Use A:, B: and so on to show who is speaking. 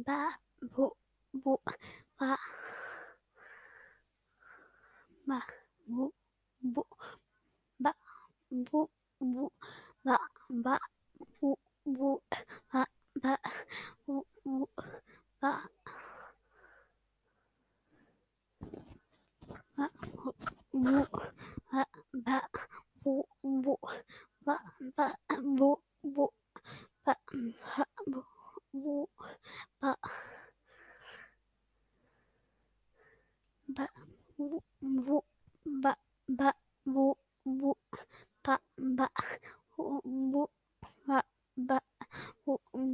A: ba bu bu ba ba bu bu ba bu bu ba ba bu bu ba ba bu bu ba ba bu ba ba bu bu ba ba bu bu ba ba bu bu ba